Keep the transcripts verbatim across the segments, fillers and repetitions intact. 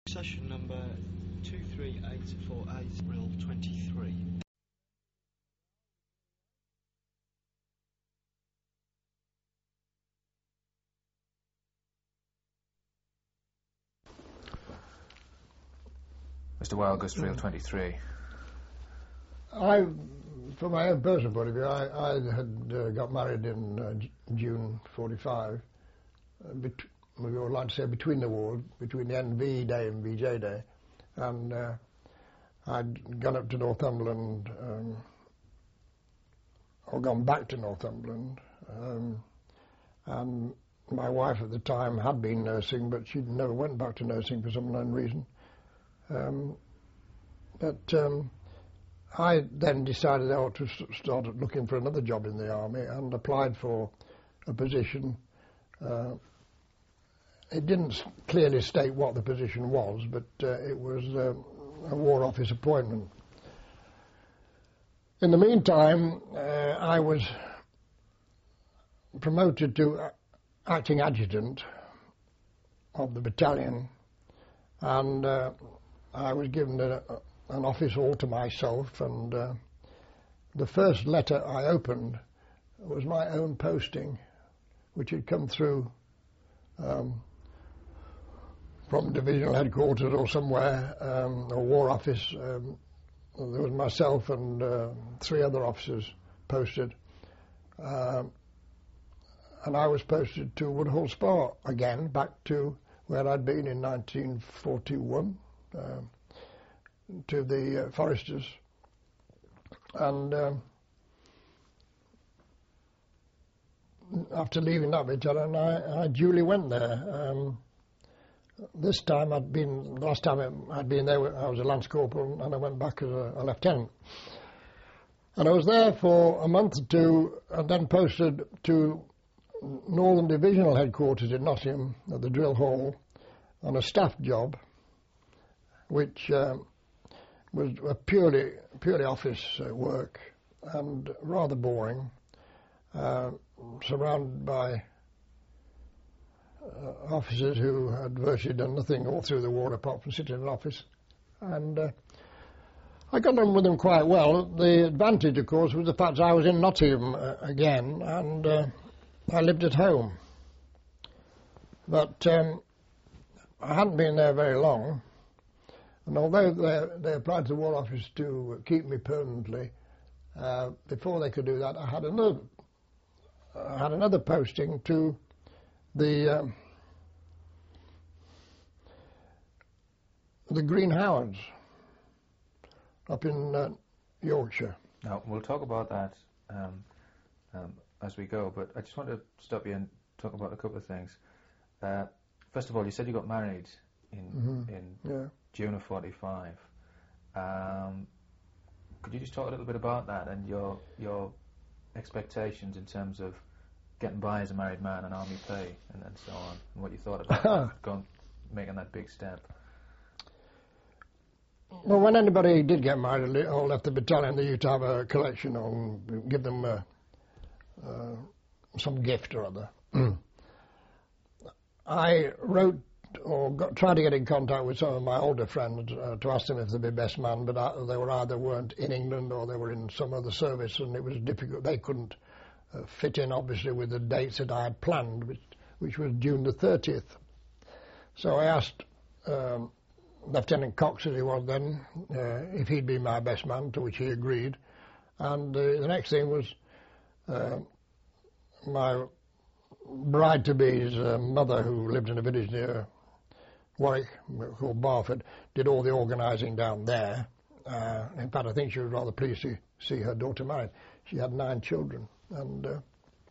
Session number two three eight four eight, reel twenty-three. Mister Wildgust, reel twenty-three. I, from my own personal point of view, I, I had uh, got married in uh, J June forty-five. Uh, we would like to say between the wars, between the N V day and V J day, and uh, I'd gone up to Northumberland, um, or gone back to Northumberland, um, and my wife at the time had been nursing, but she never went back to nursing for some unknown reason. Um, but um, I then decided I ought to start looking for another job in the army and applied for a position. Uh, it didn't clearly state what the position was, but uh, it was uh, a War Office appointment. In the meantime, uh, I was promoted to acting adjutant of the battalion, and uh, I was given a, an office all to myself, and uh, the first letter I opened was my own posting, which had come through um, from divisional headquarters or somewhere, um, or War Office. Um, there was myself and uh, three other officers posted, uh, and I was posted to Woodhall Spa again, back to where I'd been in nineteen forty-one. Uh, to the uh, Foresters, and um, after leaving that battalion, I, I duly went there. Um, this time I'd been, last time I'd been there, I was a Lance Corporal, and I went back as a, a Lieutenant. And I was there for a month or two, and then posted to Northern Divisional Headquarters in Nottingham at the Drill Hall on a staff job, which um, was a purely purely office uh, work and rather boring, uh, surrounded by uh, officers who had virtually done nothing all through the war apart from sitting in an office. And uh, I got on with them quite well. The advantage, of course, was the fact that I was in Nottingham uh, again, and uh, I lived at home. But um, I hadn't been there very long. And although they, they applied to the War Office to keep me permanently, uh, before they could do that, I had another, I had another posting to the um, the Green Howards up in uh, Yorkshire. Now, we'll talk about that um, um, as we go, but I just want to stop you and talk about a couple of things. Uh, first of all, you said you got married in Mm-hmm. in Yeah. June of forty-five. Um, could you just talk a little bit about that and your your expectations in terms of getting by as a married man and army pay and, and so on, and what you thought about going, making that big step? Well, when anybody did get married or left the battalion, they used to have a collection or give them uh, uh, some gift or other. I wrote or got, tried to get in contact with some of my older friends uh, to ask them if they'd be best man, but uh, they were either weren't in England or they were in some other service, and it was difficult. They couldn't uh, fit in, obviously, with the dates that I had planned, which, which was June the thirtieth. So I asked um, Lieutenant Cox, as he was then, uh, if he'd be my best man, to which he agreed. And uh, the next thing was uh, my bride-to-be's uh, mother, who lived in a village near Warwick, called Barford, did all the organising down there. Uh, in fact, I think she was rather pleased to see her daughter married. She had nine children, and uh,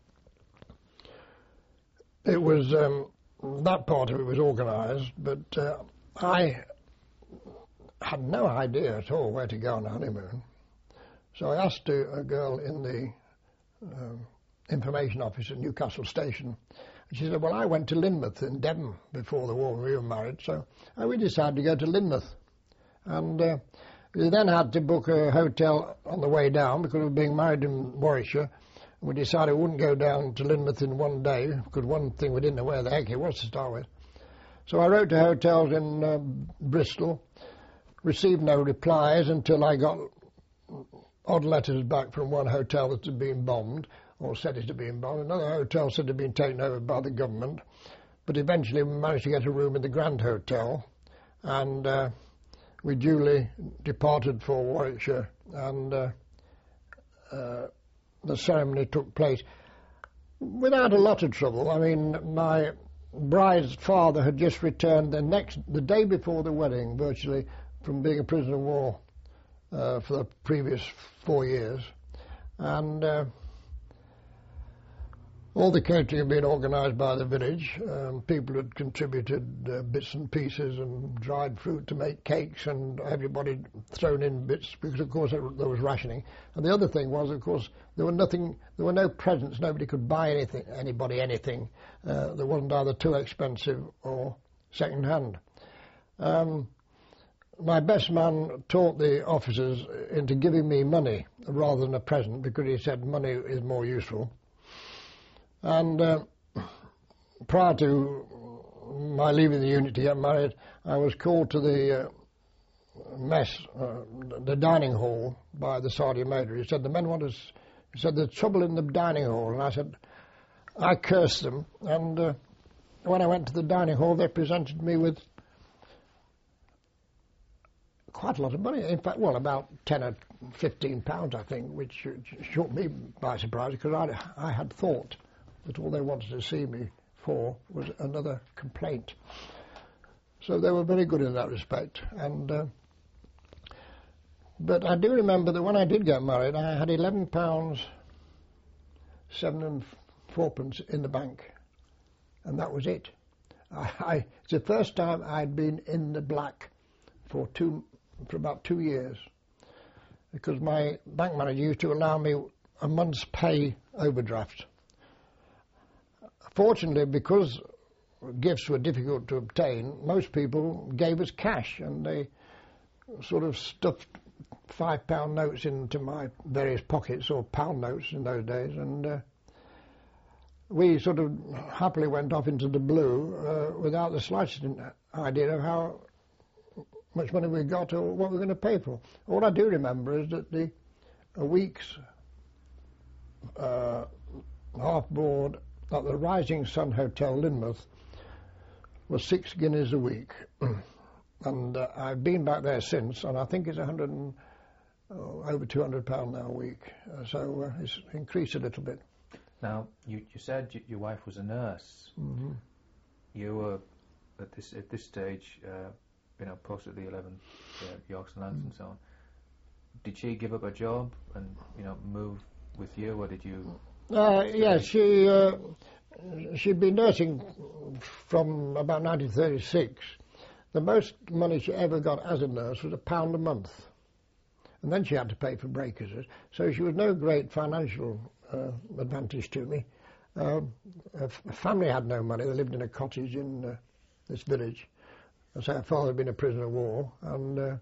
it was um, that part of it was organised, but uh, I had no idea at all where to go on a honeymoon. So I asked a, a girl in the uh, information office at Newcastle Station. She said, well, I went to Lynmouth in Devon before the war when we were married, so we decided to go to Lynmouth. And uh, we then had to book a hotel on the way down because we were being married in Warwickshire. We decided we wouldn't go down to Lynmouth in one day because one thing, we didn't know where the heck it was to start with. So I wrote to hotels in uh, Bristol, received no replies until I got odd letters back from one hotel that had been bombed, or said it had been bombed. Another hotel said it had been taken over by the government. But eventually we managed to get a room in the Grand Hotel, and uh, we duly departed for Warwickshire, and uh, uh, the ceremony took place without a lot of trouble. I mean, my bride's father had just returned the next, the day before the wedding, virtually, from being a prisoner of war uh, for the previous four years, and uh, all the catering had been organised by the village. Um, people had contributed uh, bits and pieces and dried fruit to make cakes, and everybody thrown in bits because, of course, there was rationing. And the other thing was, of course, there were nothing. There were no presents. Nobody could buy anything. Anybody anything. Uh, there wasn't either too expensive or second hand. Um, my best man taught the officers into giving me money rather than a present, because he said money is more useful. And uh, prior to my leaving the unit to get married, I was called to the uh, mess, uh, the dining hall, by the sergeant major. He said, the men want us, he said, there's trouble in the dining hall. And I said, I cursed them. And uh, when I went to the dining hall, they presented me with quite a lot of money. In fact, well, about ten or fifteen pounds, I think, which shook me by surprise, because I, I had thought that all they wanted to see me for was another complaint. So they were very good in that respect. And uh, but I do remember that when I did get married, I had eleven pounds seven and fourpence in the bank, and that was it. I, I, it's the first time I'd been in the black for two for about two years, because my bank manager used to allow me a month's pay overdraft. Fortunately, because gifts were difficult to obtain, most people gave us cash, and they sort of stuffed five pound notes into my various pockets, or pound notes in those days, and uh, we sort of happily went off into the blue uh, without the slightest idea of how much money we got or what we were going to pay for. All I do remember is that the a week's uh, half board at the Rising Sun Hotel, Lynmouth, was six guineas a week. And uh, I've been back there since, and I think it's a hundred and, oh, over two hundred pounds now a week. Uh, so uh, it's increased a little bit. Now, you, you said y your wife was a nurse. Mm-hmm. You were, at this at this stage, uh, you know, posted the eleventh uh, Yorks and Lands mm-hmm. and so on. Did she give up her job and, you know, move with you, or did you... Uh, yes, she, uh, she'd been nursing from about nineteen thirty-six. The most money she ever got as a nurse was a pound a month. And then she had to pay for breakers. So she was no great financial uh, advantage to me. Um, her family had no money. They lived in a cottage in uh, this village. So her father had been a prisoner of war. And uh,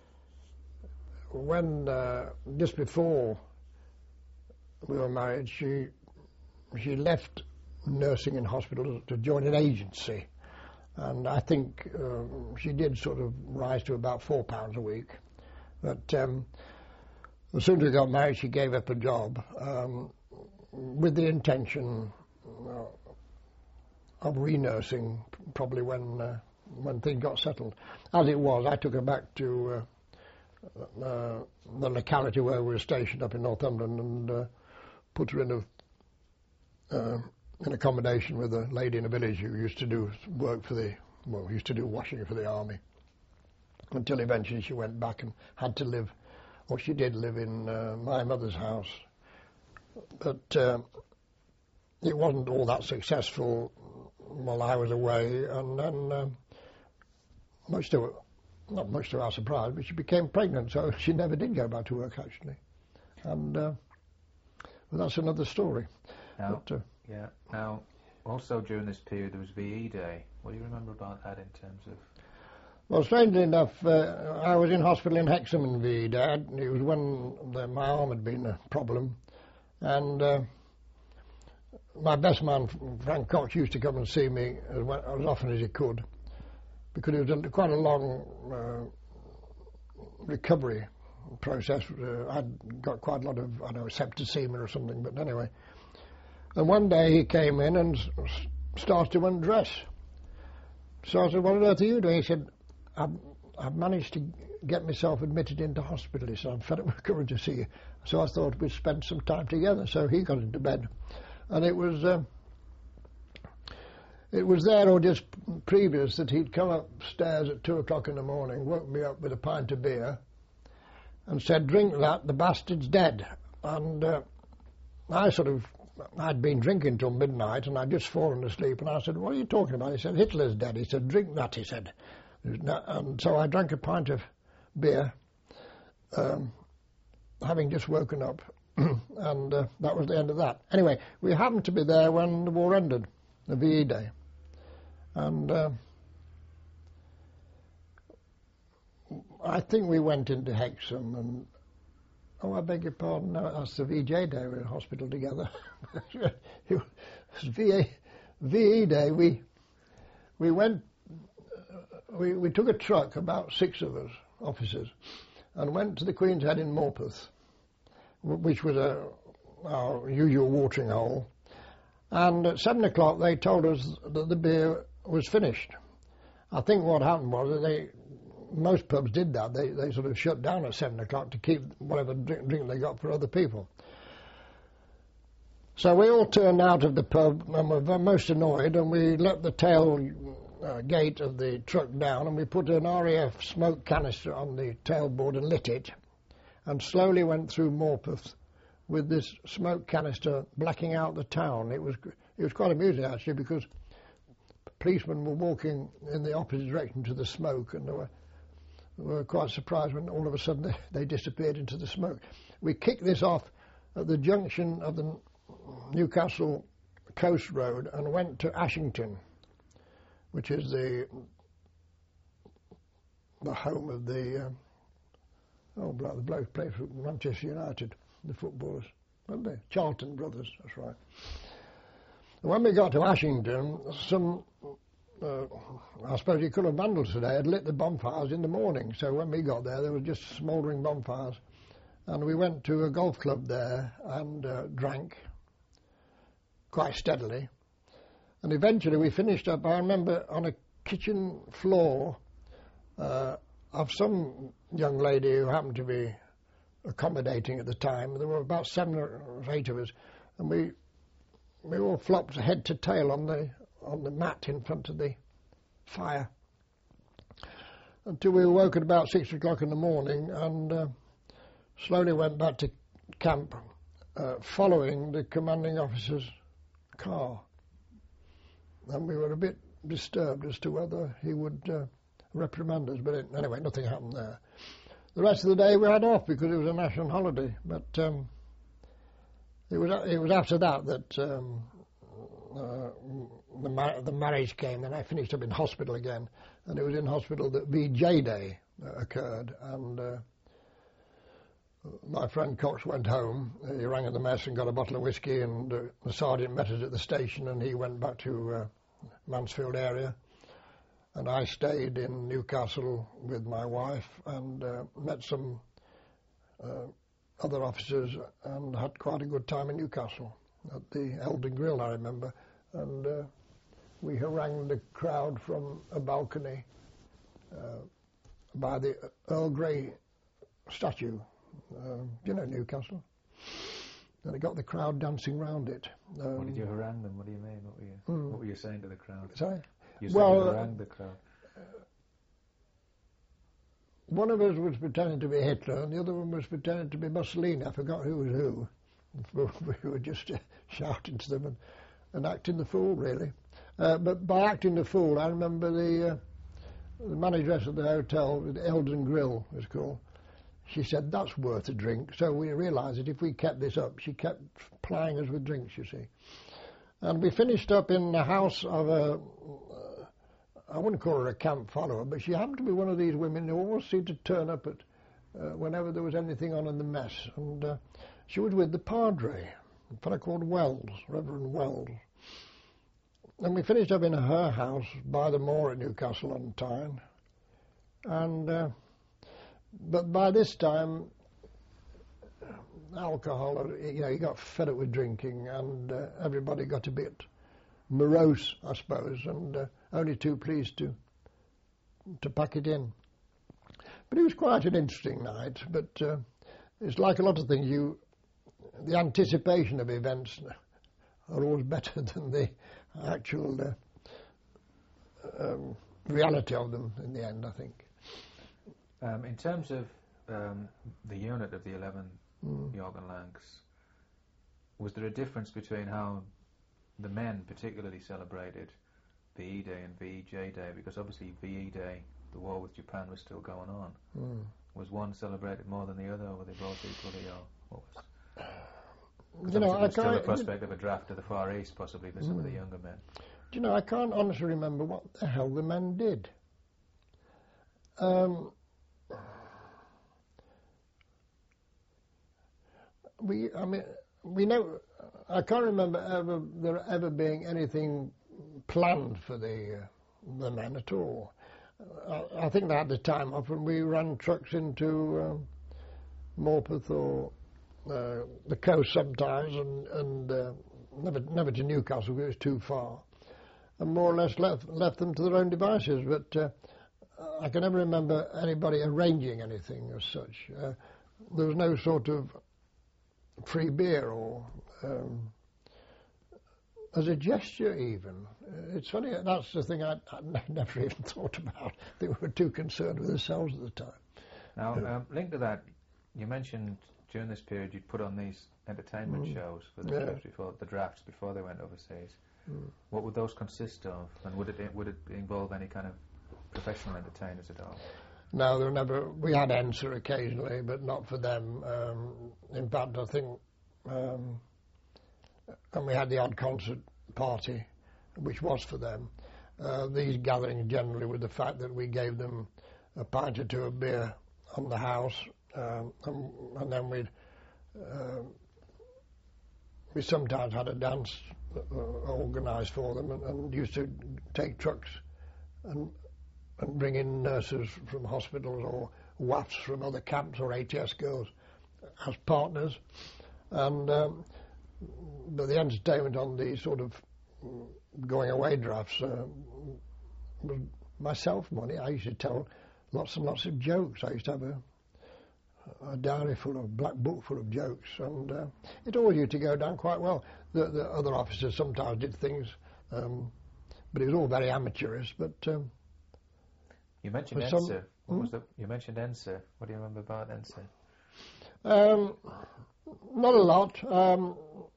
when, uh, just before we were married, she she left nursing in hospital to join an agency, and I think um, she did sort of rise to about four pounds a week. But um, as soon as we got married, she gave up a job um, with the intention uh, of re-nursing, probably when uh, when things got settled. As it was, I took her back to uh, uh, the locality where we were stationed up in Northumberland, and uh, put her in a uh, in accommodation with a lady in a village who used to do work for the well, used to do washing for the army. Until eventually she went back and had to live, or she did live in uh, my mother's house. But uh, it wasn't all that successful while I was away, and then uh, much to not much to our surprise, but she became pregnant, so she never did go back to work actually, and. Uh, Well, that's another story. Now, but, uh, yeah. Now, also during this period there was V E Day. What do you remember about that in terms of? Well, strangely enough, uh, I was in hospital in Hexham in V E Day. It was when the, my arm had been a problem, and uh, my best man Frank Cox used to come and see me as, well, as often as he could. because it was a, quite a long uh, recovery process. Uh, I'd got quite a lot of, I don't know, septicemia or something, but anyway. And one day he came in and s- started to undress. So I said, what on earth are you doing? He said, I've, I've managed to get myself admitted into hospital. He said, I'm fed up with coming to see you. So I thought we'd spend some time together. So he got into bed. And it was... Uh, It was there or just previous that he'd come upstairs at two o'clock in the morning, woke me up with a pint of beer and said, drink that, the bastard's dead. And uh, I sort of, I'd been drinking till midnight and I'd just fallen asleep, and I said, what are you talking about? He said, Hitler's dead. He said, drink that, he said. And so I drank a pint of beer, um, having just woken up, and uh, that was the end of that. Anyway, we happened to be there when the war ended, the V E Day. And uh, I think we went into Hexham and, oh, I beg your pardon, no, that's the V J Day, we were in hospital together. It was V A, V E Day, we, we went, we, we took a truck, about six of us, officers, and went to the Queen's Head in Morpeth, which was a, our usual watering hole. And at seven o'clock they told us that the beer was finished. I think what happened was that they, most pubs did that. They they sort of shut down at seven o'clock to keep whatever drink, drink they got for other people. So we all turned out of the pub and were most annoyed, and we let the tail uh, gate of the truck down, and we put an R A F smoke canister on the tailboard and lit it, and slowly went through Morpeth with this smoke canister blacking out the town. It was it was quite amusing actually, because policemen were walking in the opposite direction to the smoke, and they were, they were quite surprised when all of a sudden they, they disappeared into the smoke. We kicked this off at the junction of the Newcastle Coast Road and went to Ashington, which is the the home of the uh, oh the bloke played for Manchester United, the footballers, weren't they? Charlton Brothers, that's right. When we got to Ashington, some, uh, I suppose you could have vandals today, had lit the bonfires in the morning. So when we got there, there was just smouldering bonfires. And we went to a golf club there and uh, drank quite steadily. And eventually we finished up, I remember, on a kitchen floor uh, of some young lady who happened to be accommodating at the time. There were about seven or eight of us, and we we all flopped head to tail on the on the mat in front of the fire until we woke at about six o'clock in the morning, and uh, slowly went back to camp, uh, following the commanding officer's car. And we were a bit disturbed as to whether he would uh, reprimand us, but it, anyway, nothing happened there. The rest of the day we had off because it was a national holiday, but um, it was it was after that that um, uh, the, mar- the marriage came, and I finished up in hospital again, and it was in hospital that V J Day uh, occurred, and uh, my friend Cox went home. He rang at the mess and got a bottle of whiskey, and uh, the sergeant met us at the station, and he went back to uh, Mansfield area. And I stayed in Newcastle with my wife and uh, met some uh, other officers and had quite a good time in Newcastle at the Eldon Grill, I remember. And uh, we harangued the crowd from a balcony uh, by the Earl Grey statue. Uh, do you know Newcastle? And it got the crowd dancing round it. Um, what did you harangue them? What do you mean? What were you, mm, what were you saying to the crowd? Sorry? You said well, you harangued the crowd. Uh, one of us was pretending to be Hitler, and the other one was pretending to be Mussolini. I forgot who was who. We were just uh, shouting to them and, and acting the fool, really. Uh, but by acting the fool, I remember the, uh, the manageress of the hotel, the Eldon Grill was called. She said, that's worth a drink. So we realised that if we kept this up, she kept plying us with drinks, you see. And we finished up in the house of a, uh, I wouldn't call her a camp follower, but she happened to be one of these women who always seemed to turn up at uh, whenever there was anything on in the mess. And uh, she was with the Padre, a fellow called Wells, Reverend Wells. and we finished up in her house by the moor at Newcastle on Tyne. And uh, but by this time, alcohol, you know, you got fed up with drinking, and uh, everybody got a bit morose, I suppose, and uh, only too pleased to to pack it in. But it was quite an interesting night. But uh, it's like a lot of things. You, the anticipation of events are always better than the actual uh, um, reality of them in the end, I think. Um, in terms of um, the unit of the eleven mm. York and Lancs, was there a difference between how the men particularly celebrated V E Day and V E J Day? Because obviously V E Day, the war with Japan, was still going on. Mm. Was one celebrated more than the other, or were they both equally, or what was? You know, I there's still the can't, prospect of a draft to the Far East, possibly for mm. some of the younger men. Do you know, I can't honestly remember what the hell the men did. Um, we, I mean, we know. I can't remember ever there ever being anything planned for the uh, the men at all. Uh, I, I think they had the time off, and we ran trucks into um, Morpeth or uh, the coast sometimes, and, and uh, never never to Newcastle because it was too far, and more or less left left them to their own devices. But uh, I can never remember anybody arranging anything as such. Uh, there was no sort of free beer or um, as a gesture even. It's funny, that's the thing I, I never even thought about. They were too concerned with themselves at the time. Now, um, linked to that, you mentioned during this period you'd put on these entertainment mm. shows for the, yeah. trips before, the drafts before they went overseas. Mm. What would those consist of, and would it would it involve any kind of professional entertainers at all? No, there were never. We had Ensa occasionally, but not for them. Um, in fact, I think, um, and we had the odd concert party, which was for them. Uh, these gatherings generally were the fact that we gave them a pint or two of beer on the house, um, and, and then we'd uh, we sometimes had a dance uh, organised for them, and, and used to take trucks and. and bring in nurses from hospitals or W A Fs from other camps or A T S girls as partners. And um, but the entertainment on the sort of going away drafts uh, was myself money. I used to tell lots and lots of jokes. I used to have a, a diary full of, black book full of jokes, and uh, it all used to go down quite well. The, the other officers sometimes did things, um, but it was all very amateurish. But um, You mentioned Ensa. Some, what hmm? was the, you mentioned Ensa. What do you remember about Ensa? Um, not a lot. Um,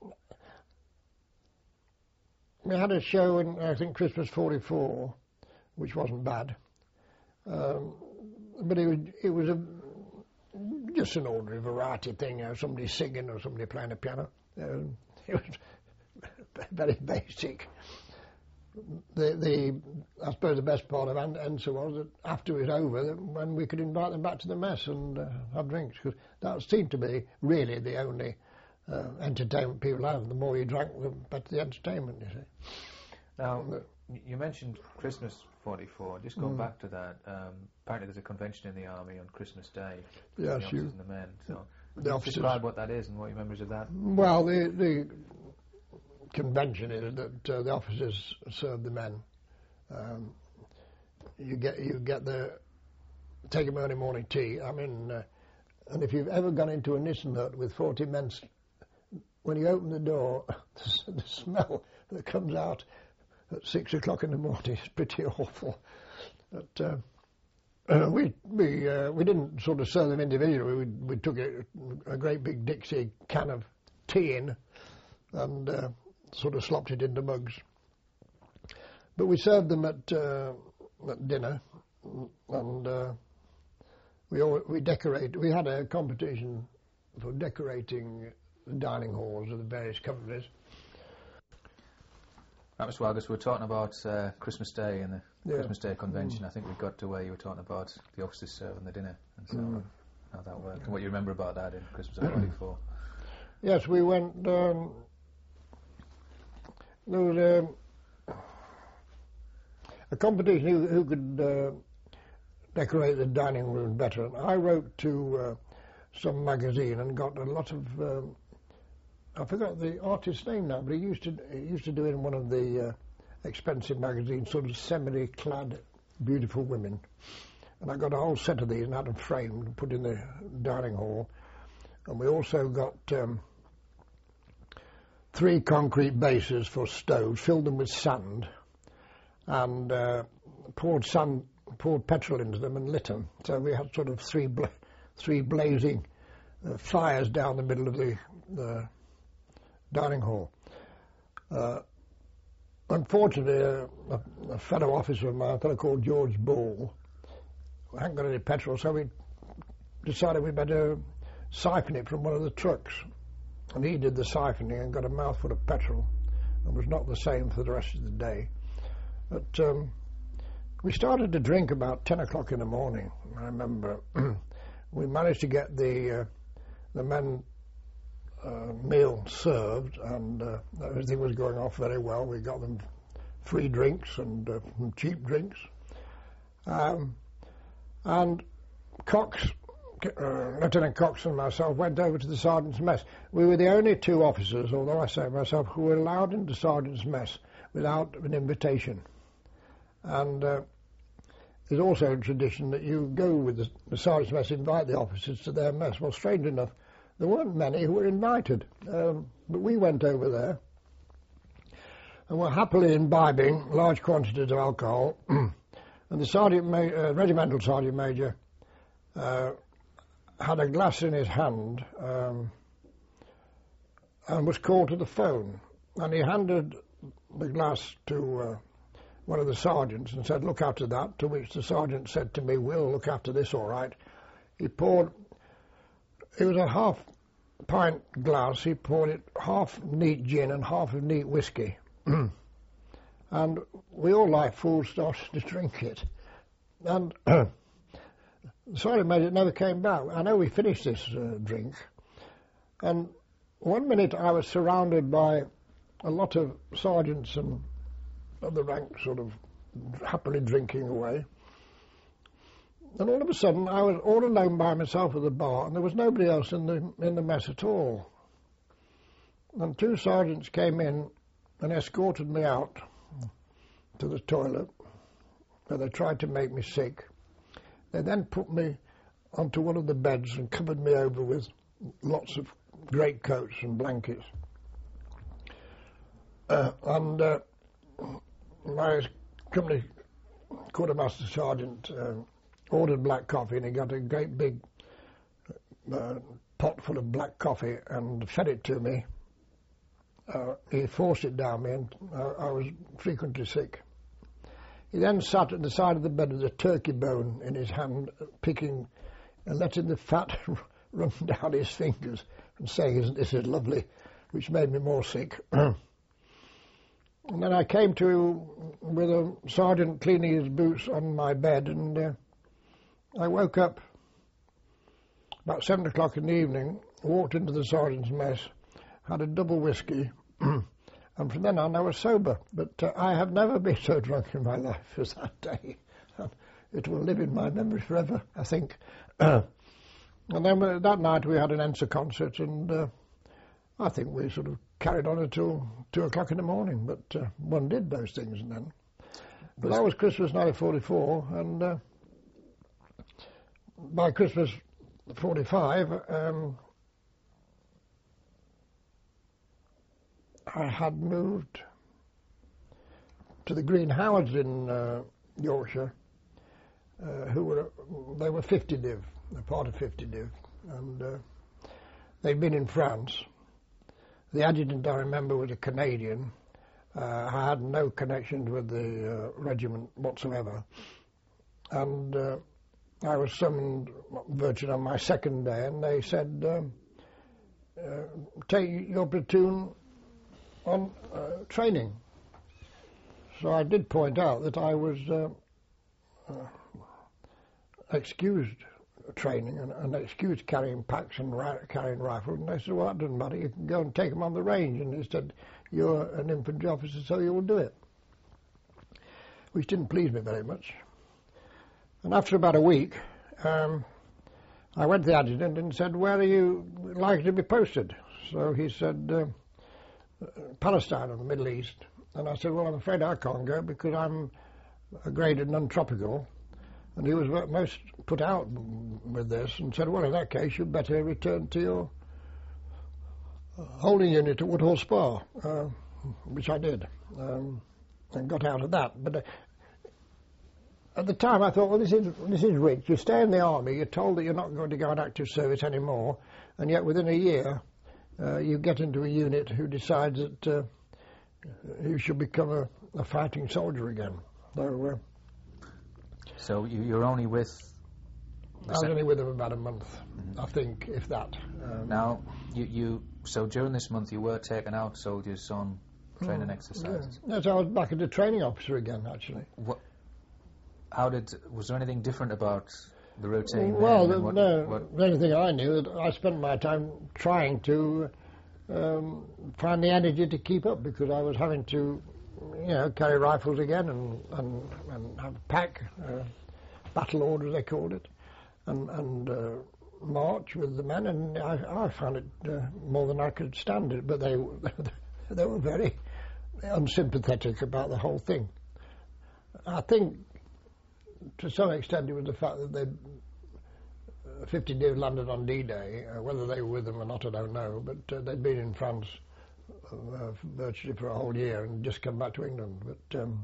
we had a show in, I think, Christmas forty-four, which wasn't bad. Um, but it was, it was a, just an ordinary variety thing, you know, somebody singing or somebody playing a piano. Um, it was very basic. The, the, I suppose the best part of Ensa was that after it was over, that when we could invite them back to the mess and uh, have drinks, because that seemed to be really the only uh, entertainment people have. The more you drank, the better the entertainment, you see. Now, uh, you mentioned Christmas forty-four. Just going mm. back to that, um, apparently there's a convention in the Army on Christmas Day. Yes, the officers you. and the men. So, the can you officers. describe what that is and what your memories of that? Well, the... the convention is that uh, the officers serve the men. Um, you get you get the take them early morning tea. I mean, uh, and if you've ever gone into a Nissen hut with forty men, when you open the door, the, the smell that comes out at six o'clock in the morning is pretty awful. But uh, uh, we we uh, we didn't sort of serve them individually. We we took a, a great big Dixie can of tea in, and uh, sort of slopped it into mugs. But we served them at, uh, at dinner, and uh, we all, we decorate. We had a competition for decorating the dining halls of the various companies. Right, Mister Wargus, we were talking about uh, Christmas Day and the yeah. Christmas Day convention. Mm. I think we got to where you were talking about the officers serving the dinner and so mm. on, how that worked, and what you remember about that in Christmas of forty-four. Yes, we went. Um, There was a, a competition who, who could uh, decorate the dining room better. And I wrote to uh, some magazine and got a lot of, um, I forgot the artist's name now, but he used to he used to do it in one of the uh, expensive magazines, sort of semi-clad, beautiful women. And I got a whole set of these and had them framed and put in the dining hall. And we also got um, three concrete bases for stoves, filled them with sand, and uh, poured sand, poured petrol into them and lit them. So we had sort of three bla three blazing uh, fires down the middle of the, the dining hall. Uh, unfortunately, uh, a, a fellow officer of mine, a fellow called George Ball, hadn't got any petrol, so we decided we better siphon it from one of the trucks. And he did the siphoning and got a mouthful of petrol, and was not the same for the rest of the day. But um, we started to drink about ten o'clock in the morning. I remember we managed to get the uh, the men uh, meal served, and uh, everything was going off very well. We got them free drinks and uh, cheap drinks. Um, and Cox, uh, Lieutenant Cox and myself went over to the sergeant's mess. We were the only two officers, although I say myself, who were allowed into sergeant's mess without an invitation. And uh, there's also a tradition that you go with the, the sergeant's mess, invite the officers to their mess. Well, strange enough, there weren't many who were invited, um, but we went over there and were happily imbibing large quantities of alcohol. And the sergeant, ma uh, regimental sergeant major uh, had a glass in his hand um, and was called to the phone. And he handed the glass to uh, one of the sergeants and said, "Look after that," to which the sergeant said to me, "We'll look after this all right." He poured, it was a half pint glass, he poured it half neat gin and half of neat whiskey. And we all, like fools, started to drink it. And the sergeant major never came back. I know we finished this uh, drink. And one minute I was surrounded by a lot of sergeants and other ranks sort of happily drinking away. And all of a sudden I was all alone by myself at the bar, and there was nobody else in the, in the mess at all. And two sergeants came in and escorted me out to the toilet, where they tried to make me sick. They then put me onto one of the beds and covered me over with lots of greatcoats and blankets. Uh, and uh, my company quartermaster sergeant uh, ordered black coffee, and he got a great big uh, pot full of black coffee and fed it to me. Uh, he forced it down me, and uh, I was frequently sick. He then sat at the side of the bed with a turkey bone in his hand, picking and letting the fat run down his fingers and saying, "Isn't this lovely?" which made me more sick. And then I came to with a sergeant cleaning his boots on my bed, and uh, I woke up about seven o'clock in the evening, walked into the sergeant's mess, had a double whiskey, and from then on I was sober. But uh, I have never been so drunk in my life as that day. It will live in my memory forever, I think. And then uh, that night we had an Ensa concert, and uh, I think we sort of carried on until two o'clock in the morning. But uh, one did those things and then. But that was Christmas nineteen forty-four, and uh, by Christmas forty-five, um, I had moved to the Green Howards in uh, Yorkshire, uh, who were, they were fifty div, a part of fifty div, and uh, they'd been in France. The adjutant, I remember, was a Canadian. Uh, I had no connections with the uh, regiment whatsoever, and uh, I was summoned virtually on my second day, and they said, um, uh, take your platoon on uh, training. So I did point out that I was uh, uh, excused training and, and excused carrying packs and ri carrying rifles, and they said, "Well, that doesn't matter, you can go and take them on the range," and they said, "You're an infantry officer, so you'll do it." which didn't please me very much. And after about a week, um, I went to the adjutant and said, "Where are you likely to be posted?" So he said, uh, "Palestine or the Middle East." And I said, "Well, I'm afraid I can't go because I'm graded non-tropical." And he was most put out with this and said, "Well, in that case, you'd better return to your holding unit at Woodhall Spa," uh, which I did, um, and got out of that. But uh, at the time, I thought, well, this is this is rich. You stay in the army, you're told that you're not going to go on active service anymore, and yet within a year, uh, you get into a unit who decides that uh, you should become a, a fighting soldier again. So, uh, so you, you're only with... I was only with them about a month, mm-hmm. I think, if that. Um, now, you, you so during this month you were taking out soldiers on training mm, exercises? Yeah. Yes, I was back as a training officer again, actually. What? How did? Was there anything different about the routine? Well, the, what, no. What? The only thing I knew, that I spent my time trying to um, find the energy to keep up, because I was having to, you know, carry rifles again and and, and have a pack, uh, battle orders they called it, and and uh, march with the men, and I, I found it uh, more than I could stand it. But they they were very unsympathetic about the whole thing. I think, to some extent, it was the fact that they uh, fifty did landed on D-Day. Uh, whether they were with them or not, I don't know. But uh, they'd been in France uh, virtually for a whole year and just come back to England. But um,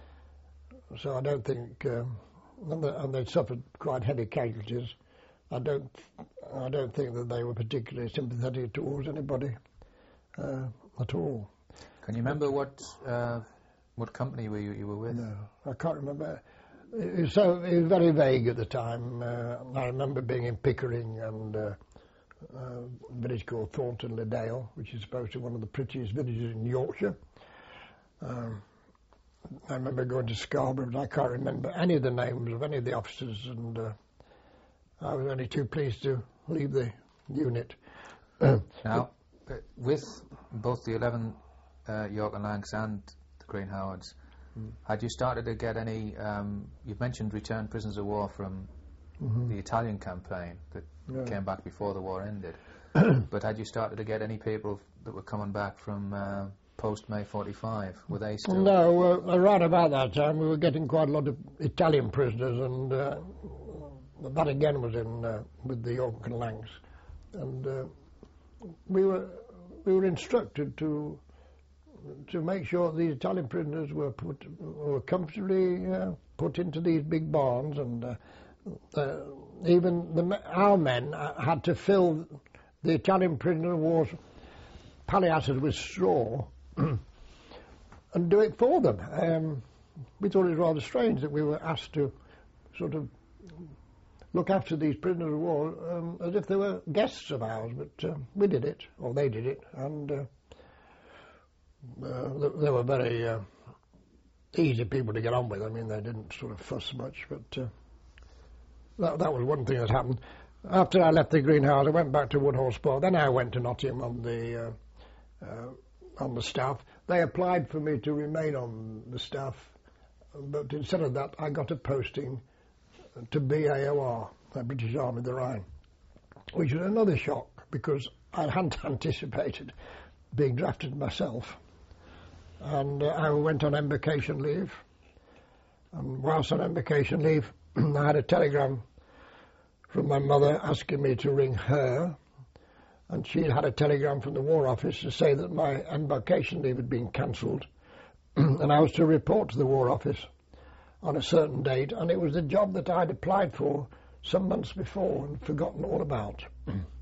so I don't think, um, and, they, and they'd suffered quite heavy casualties. I don't, I don't think that they were particularly sympathetic towards anybody uh, at all. Can you remember what uh, what company were you, you were with? No, I can't remember. It was, so, it was very vague at the time. Uh, I remember being in Pickering and uh, uh, a village called Thornton le Dale, which is supposed to be one of the prettiest villages in Yorkshire. Um, I remember going to Scarborough, but I can't remember any of the names of any of the officers, and uh, I was only too pleased to leave the unit. Now, with both the eleven uh, York and Lancs and the Green Howards, mm. had you started to get any, um, you've mentioned returned prisoners of war from mm-hmm. the Italian campaign that yeah. came back before the war ended, but had you started to get any people that were coming back from uh, post-May forty-five? Were they still? No, uh, right about that time we were getting quite a lot of Italian prisoners, and uh, that again was in uh, with the York and Lancs, and uh, we were we were instructed to to make sure these Italian prisoners were put were comfortably uh, put into these big barns, and uh, uh, even the, our men had to fill the Italian prisoner of war's palliasses with straw and do it for them. Um, we thought it was rather strange that we were asked to sort of look after these prisoners of war um, as if they were guests of ours, but uh, we did it, or they did it, and uh, uh, they were very uh, easy people to get on with. I mean, they didn't sort of fuss much, but uh, that, that was one thing that happened. After I left the Green Howards, I went back to Woodhall Spa. Then I went to Nottingham on the uh, uh, on the staff. They applied for me to remain on the staff, but instead of that, I got a posting to B A O R, the British Army of the Rhine, which was another shock because I hadn't anticipated being drafted myself. And uh, I went on embarkation leave. And whilst on embarkation leave, I had a telegram from my mother asking me to ring her, and she had a telegram from the War Office to say that my embarkation leave had been cancelled, and I was to report to the War Office on a certain date, and it was the job that I'd applied for some months before and forgotten all about.